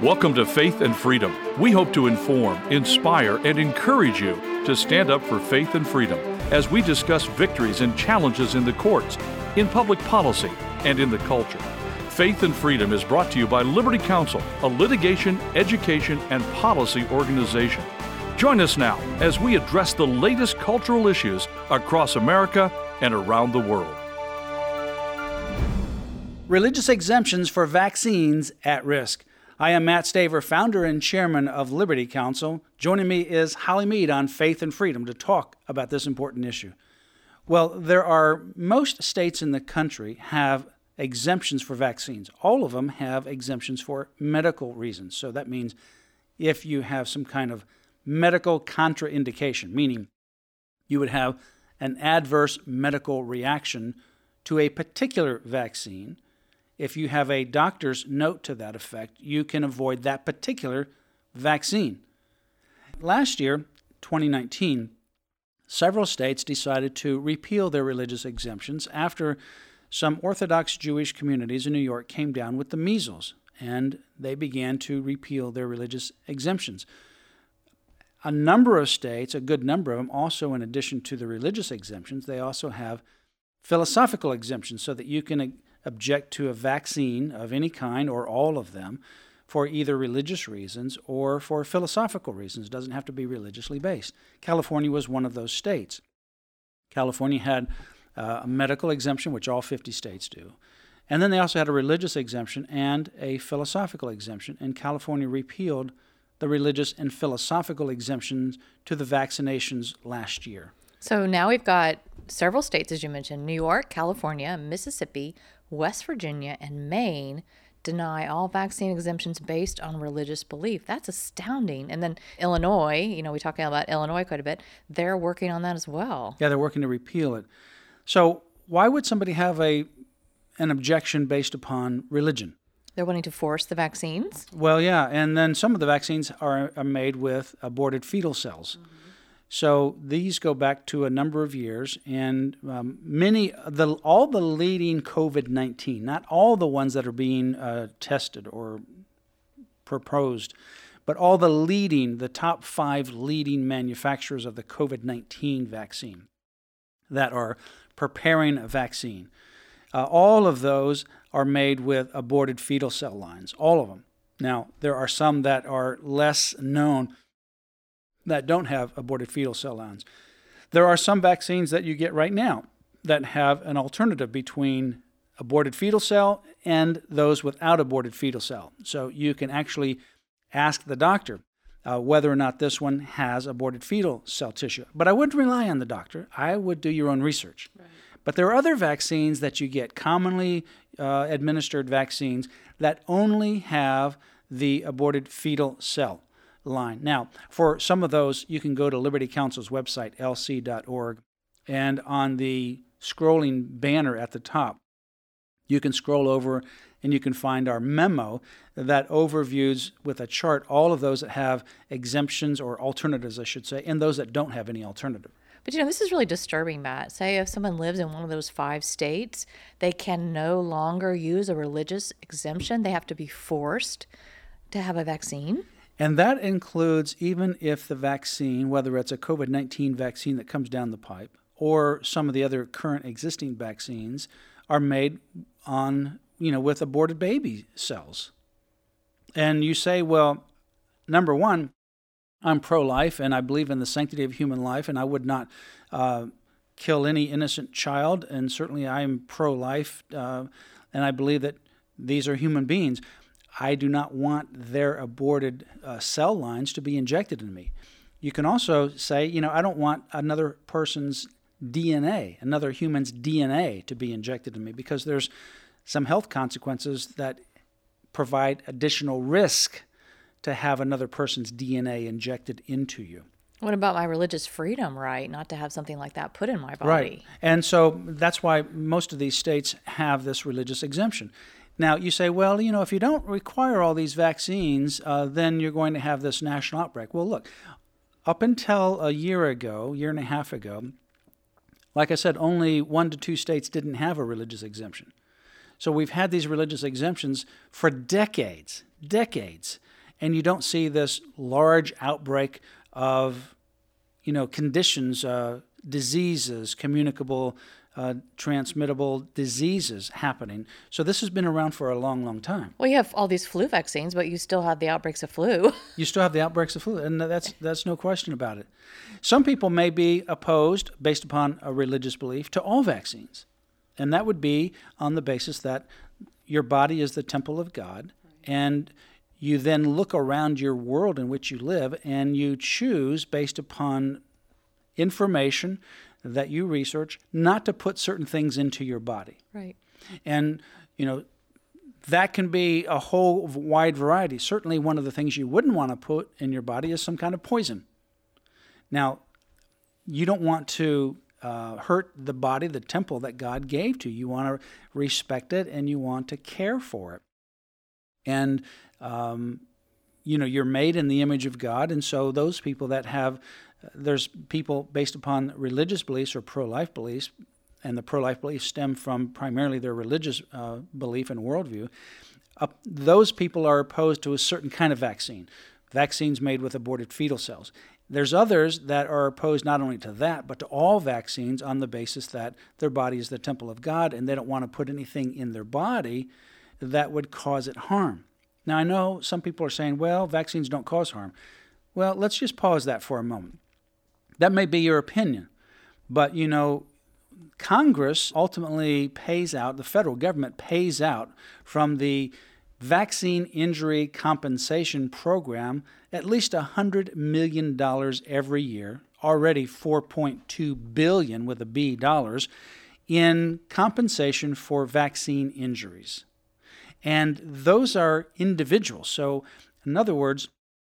Welcome to Faith and Freedom. We hope to inform, inspire, and encourage you to stand up for faith and freedom as we discuss victories and challenges in the courts, in public policy, and in the culture. Faith and Freedom is brought to you by Liberty Counsel, a litigation, education, and policy organization. Join us now as we address the latest cultural issues across America and around the world. Religious exemptions for vaccines at risk. I am Matt Staver, founder and chairman of Liberty Counsel. Joining me is Holly Mead on Faith and Freedom to talk about this important issue. Well, most states in the country have exemptions for vaccines. All of them have exemptions for medical reasons. So that means if you have some kind of medical contraindication, meaning you would have an adverse medical reaction to a particular vaccine, if you have a doctor's note to that effect, you can avoid that particular vaccine. Last year, 2019, several states decided to repeal their religious exemptions after some Orthodox Jewish communities in New York came down with the measles, and they began to repeal their religious exemptions. A number of states, a good number of them, also in addition to the religious exemptions, they also have philosophical exemptions so that you can object to a vaccine of any kind or all of them for either religious reasons or for philosophical reasons. It doesn't have to be religiously based. California was one of those states. California had a medical exemption, which all 50 states do. And then they also had a religious exemption and a philosophical exemption, and California repealed the religious and philosophical exemptions to the vaccinations last year. So now we've got several states, as you mentioned, New York, California, Mississippi, West Virginia, and Maine deny all vaccine exemptions based on religious belief. That's astounding. And then Illinois, we're talking about Illinois quite a bit, they're working on that as well. Yeah, they're working to repeal it. So why would somebody have an objection based upon religion? They're wanting to force the vaccines? Well, yeah, and then some of the vaccines are made with aborted fetal cells. Mm-hmm. So these go back to a number of years, and all the leading COVID-19, not all the ones that are being tested or proposed, but all the top 5 leading manufacturers of the COVID-19 vaccine that are preparing a vaccine. All of those are made with aborted fetal cell lines, all of them. Now, there are some that are less known that don't have aborted fetal cell lines. There are some vaccines that you get right now that have an alternative between aborted fetal cell and those without aborted fetal cell. So you can actually ask the doctor whether or not this one has aborted fetal cell tissue. But I wouldn't rely on the doctor. I would do your own research. Right. But there are other vaccines that you get, commonly administered vaccines, that only have the aborted fetal cell line. Now, for some of those, you can go to Liberty Counsel's website, lc.org, and on the scrolling banner at the top, you can scroll over and you can find our memo that overviews with a chart all of those that have exemptions or alternatives, I should say, and those that don't have any alternative. But this is really disturbing, Matt. Say if someone lives in one of those 5 states, they can no longer use a religious exemption. They have to be forced to have a vaccine. And that includes even if the vaccine, whether it's a COVID-19 vaccine that comes down the pipe or some of the other current existing vaccines, are made on, with aborted baby cells. And you say, well, number one, I'm pro-life and I believe in the sanctity of human life and I would not kill any innocent child, and certainly I am pro-life and I believe that these are human beings. I do not want their aborted cell lines to be injected in me. You can also say, I don't want another person's DNA, another human's DNA to be injected in me because there's some health consequences that provide additional risk to have another person's DNA injected into you. What about my religious freedom right not to have something like that put in my body? Right. And so that's why most of these states have this religious exemption. Now, you say, well, if you don't require all these vaccines, then you're going to have this national outbreak. Well, look, up until a year and a half ago, like I said, only 1 to 2 states didn't have a religious exemption. So we've had these religious exemptions for decades. and you don't see this large outbreak of, conditions, diseases, communicable, transmittable diseases happening. So this has been around for a long, long time. Well, you have all these flu vaccines, but you still have the outbreaks of flu. You still have the outbreaks of flu, and that's no question about it. Some people may be opposed, based upon a religious belief, to all vaccines. And that would be on the basis that your body is the temple of God, and you then look around your world in which you live, and you choose, based upon information that you research, not to put certain things into your body. Right. And, that can be a whole wide variety. Certainly one of the things you wouldn't want to put in your body is some kind of poison. Now, you don't want to hurt the body, the temple that God gave to you. You want to respect it, and you want to care for it. And, you're made in the image of God, and so those people that have there's people based upon religious beliefs or pro-life beliefs, and the pro-life beliefs stem from primarily their religious belief and worldview. Those people are opposed to a certain kind of vaccines made with aborted fetal cells. There's others that are opposed not only to that, but to all vaccines on the basis that their body is the temple of God, and they don't want to put anything in their body that would cause it harm. Now, I know some people are saying, well, vaccines don't cause harm. Well, let's just pause that for a moment. That may be your opinion, but Congress ultimately pays out, the federal government pays out from the Vaccine Injury Compensation Program at least $100 million every year, already $4.2 billion with a B dollars, in compensation for vaccine injuries. And those are individuals. So, in other words,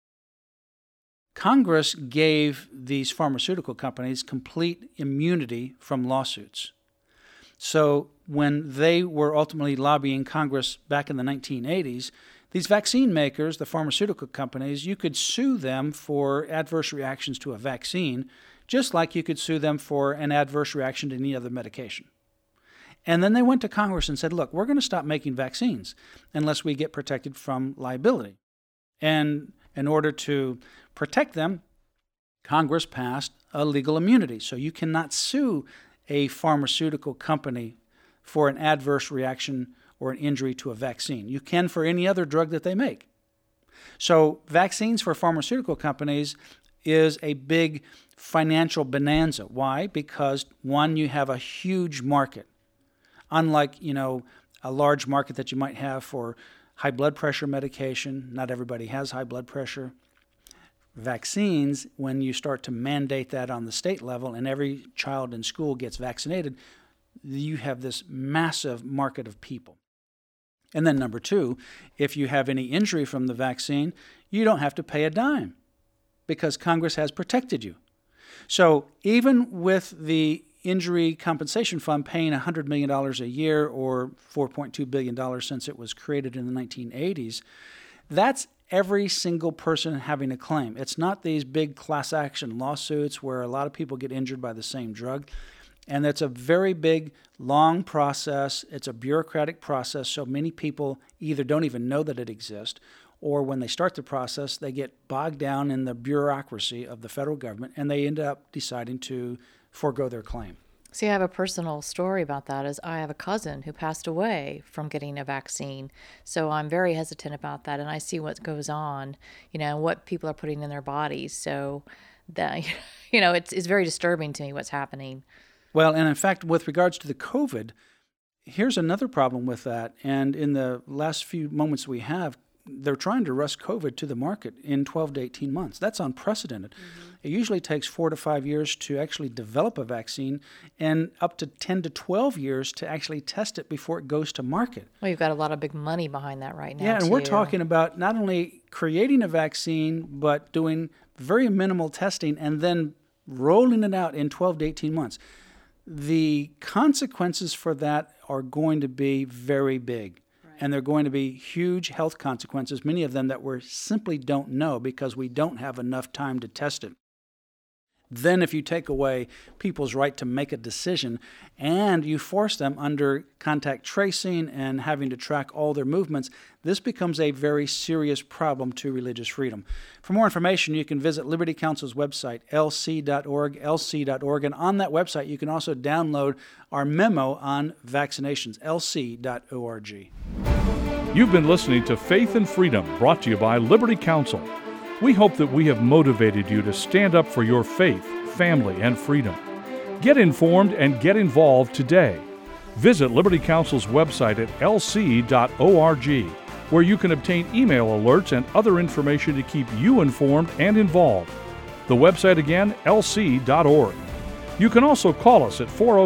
Congress gave these pharmaceutical companies complete immunity from lawsuits. So when they were ultimately lobbying Congress back in the 1980s, these vaccine makers, the pharmaceutical companies, you could sue them for adverse reactions to a vaccine, just like you could sue them for an adverse reaction to any other medication. And then they went to Congress and said, look, we're going to stop making vaccines unless we get protected from liability. And in order to protect them, Congress passed a legal immunity. So you cannot sue a pharmaceutical company for an adverse reaction or an injury to a vaccine. You can for any other drug that they make. So vaccines for pharmaceutical companies is a big financial bonanza. Why? Because, one, you have a huge market. Unlike, a large market that you might have for high blood pressure medication. Not everybody has high blood pressure. Vaccines, when you start to mandate that on the state level and every child in school gets vaccinated, you have this massive market of people. And then number two, if you have any injury from the vaccine, you don't have to pay a dime because Congress has protected you. So even with the Injury Compensation Fund paying $100 million a year, or $4.2 billion since it was created in the 1980s, that's every single person having a claim. It's not these big class action lawsuits where a lot of people get injured by the same drug. And it's a very big, long process. It's a bureaucratic process, so many people either don't even know that it exists, or when they start the process, they get bogged down in the bureaucracy of the federal government, and they end up deciding to forego their claim. See, I have a personal story about that. Is I have a cousin who passed away from getting a vaccine. So I'm very hesitant about that. And I see what goes on, what people are putting in their bodies. So that, it's very disturbing to me what's happening. Well, and in fact, with regards to the COVID, here's another problem with that. And in the last few moments we have, they're trying to rush COVID to the market in 12 to 18 months. That's unprecedented. Mm-hmm. It usually takes 4 to 5 years to actually develop a vaccine and up to 10 to 12 years to actually test it before it goes to market. Well, you've got a lot of big money behind that right now. Yeah, and we're talking about not only creating a vaccine, but doing very minimal testing and then rolling it out in 12 to 18 months. The consequences for that are going to be very big. And they're going to be huge health consequences, many of them that we simply don't know because we don't have enough time to test it. Then if you take away people's right to make a decision and you force them under contact tracing and having to track all their movements, this becomes a very serious problem to religious freedom. For more information, you can visit Liberty Counsel's website, lc.org, lc.org, and on that website you can also download our memo on vaccinations, lc.org. You've been listening to Faith and Freedom, brought to you by Liberty Counsel. We hope that we have motivated you to stand up for your faith, family, and freedom. Get informed and get involved today. Visit Liberty Counsel's website at lc.org, where you can obtain email alerts and other information to keep you informed and involved. The website again, lc.org. You can also call us at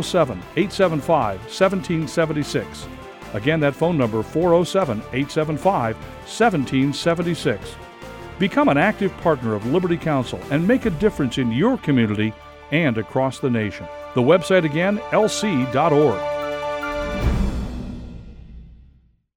407-875-1776. Again, that phone number, 407-875-1776. Become an active partner of Liberty Counsel and make a difference in your community and across the nation. The website again, lc.org.